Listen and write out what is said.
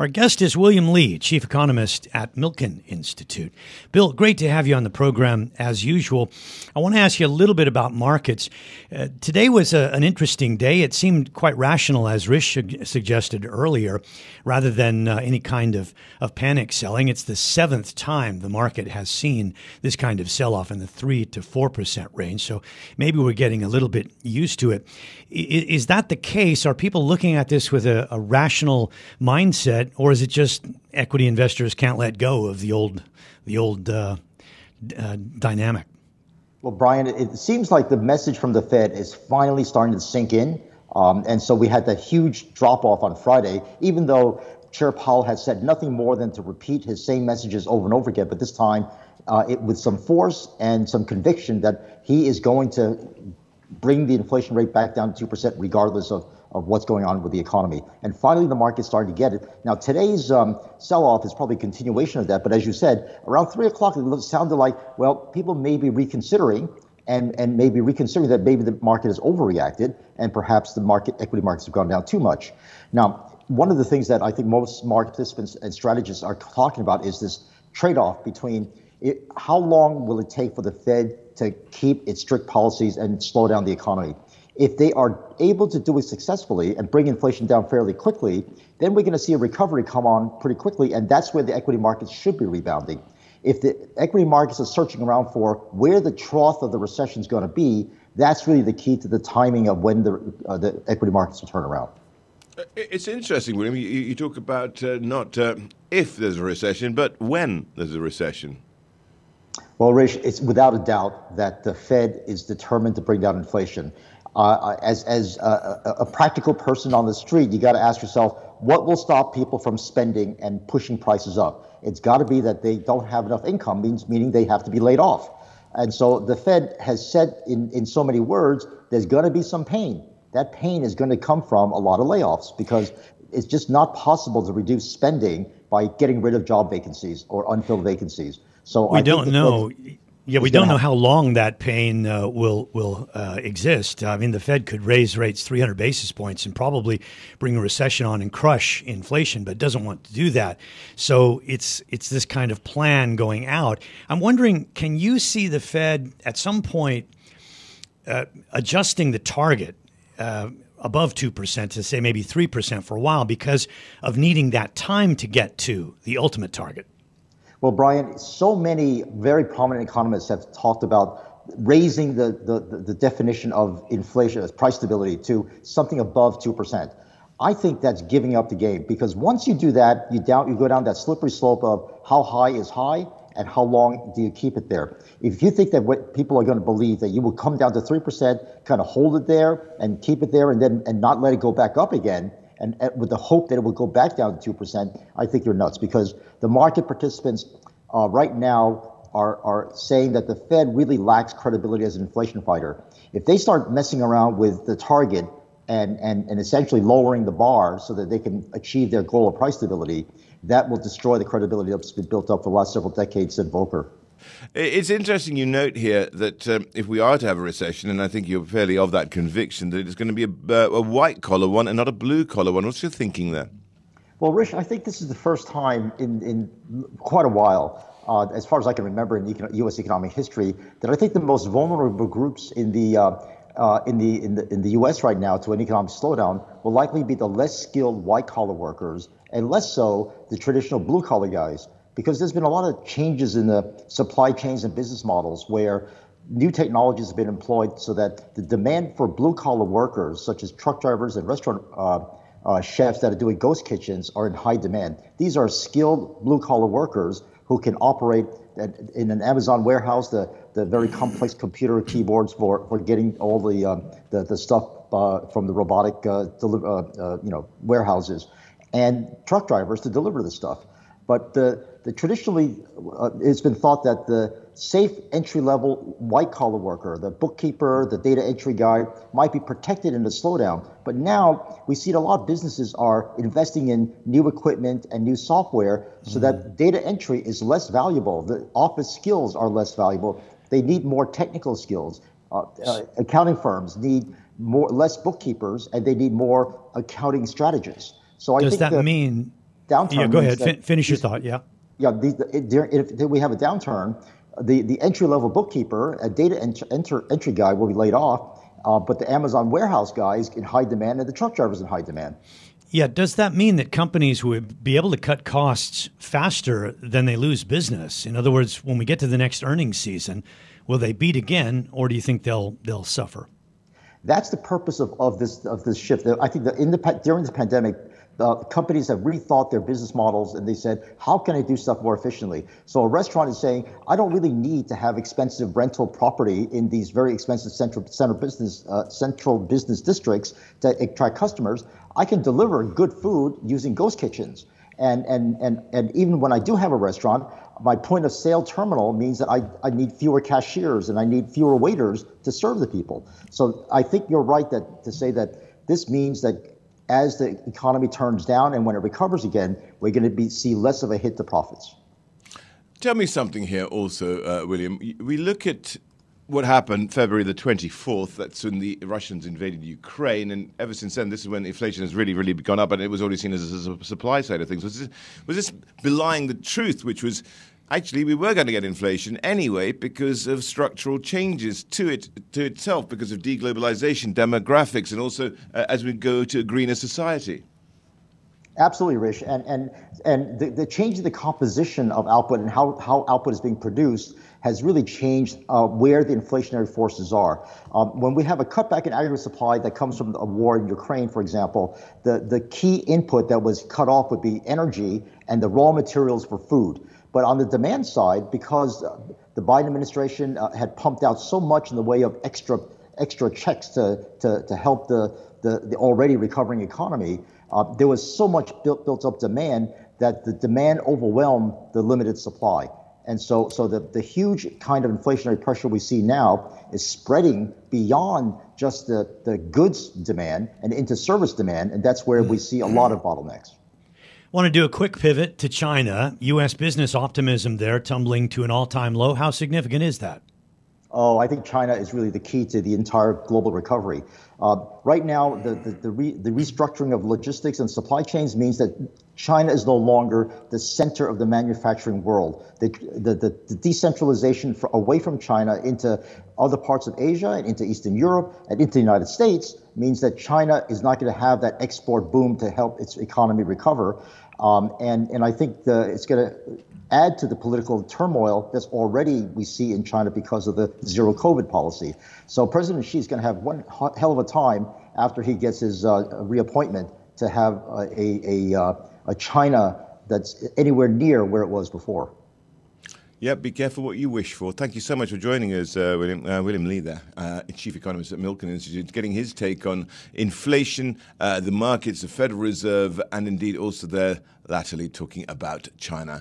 Our guest is William Lee, chief economist at Milken Institute. Bill, great to have you on the program as usual. I want to ask you a little bit about markets. Today was an interesting day. It seemed quite rational, as Rish suggested earlier, rather than any kind of panic selling. It's the seventh time the market has seen this kind of sell-off in the 3 to 4% range. So maybe we're getting a little bit used to it. Is that the case? Are people looking at this with a rational mindset? Or is it just equity investors can't let go of the old dynamic? Well, Brian, it seems like the message from the Fed is finally starting to sink in. And so we had that huge drop-off on Friday, even though Chair Powell has said nothing more than to repeat his same messages over and over again, but this time with some force and some conviction that he is going to bring the inflation rate back down to 2% regardless of what's going on with the economy. And finally, the market's starting to get it. Now, today's sell-off is probably a continuation of that. But as you said, around 3 o'clock, it sounded like, well, people may be reconsidering and maybe reconsidering that maybe the market has overreacted and perhaps the equity markets have gone down too much. Now, one of the things that I think most market participants and strategists are talking about is this trade-off between how long will it take for the Fed to keep its strict policies and slow down the economy. If they are able to do it successfully and bring inflation down fairly quickly, then we're going to see a recovery come on pretty quickly, and that's where the equity markets should be rebounding. If the equity markets are searching around for where the trough of the recession is going to be, that's really the key to the timing of when the equity markets will turn around. It's interesting, William. You talk about not if there's a recession, but when there's a recession. Well, Rish, it's without a doubt that the Fed is determined to bring down inflation. As a practical person on the street, you got to ask yourself, what will stop people from spending and pushing prices up? It's got to be that they don't have enough income, meaning they have to be laid off. And so the Fed has said in so many words, there's going to be some pain. That pain is going to come from a lot of layoffs because it's just not possible to reduce spending by getting rid of job vacancies or unfilled vacancies. So we don't know. Yeah, we don't know how long that pain will exist. I mean, the Fed could raise rates 300 basis points and probably bring a recession on and crush inflation, but doesn't want to do that. So it's this kind of plan going out. I'm wondering, can you see the Fed at some point adjusting the target above 2% to say maybe 3% for a while because of needing that time to get to the ultimate target? Well, Brian, so many very prominent economists have talked about raising the definition of inflation as price stability to something above 2%. I think that's giving up the game because once you do that, you go down that slippery slope of how high is high and how long do you keep it there. If you think that what people are going to believe that you will come down to 3%, kind of hold it there and keep it there and not let it go back up again, and with the hope that it will go back down to 2%, I think you're nuts because the market participants right now are saying that the Fed really lacks credibility as an inflation fighter. If they start messing around with the target and essentially lowering the bar so that they can achieve their goal of price stability, that will destroy the credibility that's been built up for the last several decades, said Volcker. It's interesting you note here that if we are to have a recession, and I think you're fairly of that conviction, that it's going to be a white-collar one and not a blue-collar one. What's your thinking there? Well, Rish, I think this is the first time in quite a while, as far as I can remember in U.S. economic history, that I think the most vulnerable groups in the U.S. right now to an economic slowdown will likely be the less skilled white-collar workers and less so the traditional blue-collar guys. Because there's been a lot of changes in the supply chains and business models where new technologies have been employed so that the demand for blue-collar workers, such as truck drivers and restaurant chefs that are doing ghost kitchens, are in high demand. These are skilled blue-collar workers who can operate in an Amazon warehouse, the very complex computer keyboards for getting all the stuff from the robotic warehouses, and truck drivers to deliver the stuff. But traditionally, it's been thought that the safe entry-level white-collar worker, the bookkeeper, the data entry guy, might be protected in the slowdown. But now we see that a lot of businesses are investing in new equipment and new software so that data entry is less valuable. The office skills are less valuable. They need more technical skills. Accounting firms need less bookkeepers, and they need more accounting strategists. So Does that mean downturn. Yeah, go means ahead. that Finish your thought. Yeah. Yeah, if we have a downturn, the entry level bookkeeper, a data entry guy will be laid off, but the Amazon warehouse guy is in high demand and the truck drivers in high demand. Yeah. Does that mean that companies would be able to cut costs faster than they lose business? In other words, when we get to the next earnings season, will they beat again, or do you think they'll suffer? That's the purpose of this shift. I think that during the pandemic, companies have rethought their business models, and they said, how can I do stuff more efficiently? So a restaurant is saying, I don't really need to have expensive rental property in these very expensive central business districts to attract customers. I can deliver good food using ghost kitchens. And even when I do have a restaurant, my point of sale terminal means that I need fewer cashiers and I need fewer waiters to serve the people. So I think you're right to say that this means that as the economy turns down and when it recovers again, we're going to see less of a hit to profits. Tell me something here also, William. We look at what happened February the 24th. That's when the Russians invaded Ukraine. And ever since then, this is when inflation has really, really gone up. And it was already seen as a supply side of things. Was this belying the truth, which was actually we were going to get inflation anyway because of structural changes to itself, because of deglobalization, demographics, and also as we go to a greener society? Absolutely, Rich. And the change in the composition of output and how output is being produced has really changed where the inflationary forces are. When we have a cutback in aggregate supply that comes from a war in Ukraine, for example, the key input that was cut off would be energy and the raw materials for food. But on the demand side, because the Biden administration had pumped out so much in the way of extra checks to help the already recovering economy, there was so much built up demand that the demand overwhelmed the limited supply. And so the huge kind of inflationary pressure we see now is spreading beyond just the goods demand and into service demand. And that's where we see a lot of bottlenecks. Want to do a quick pivot to China. U.S. business optimism there tumbling to an all-time low. How significant is that? Oh, I think China is really the key to the entire global recovery. Right now, the restructuring of logistics and supply chains means that China is no longer the center of the manufacturing world. The decentralization away from China into other parts of Asia and into Eastern Europe and into the United States means that China is not going to have that export boom to help its economy recover. And I think it's going to add to the political turmoil that's already we see in China because of the zero COVID policy. So President Xi is going to have one hell of a time after he gets his reappointment to have a China that's anywhere near where it was before. Yeah, be careful what you wish for. Thank you so much for joining us, William. William Lee there, Chief Economist at Milken Institute, getting his take on inflation, the markets, the Federal Reserve, and indeed also there latterly talking about China.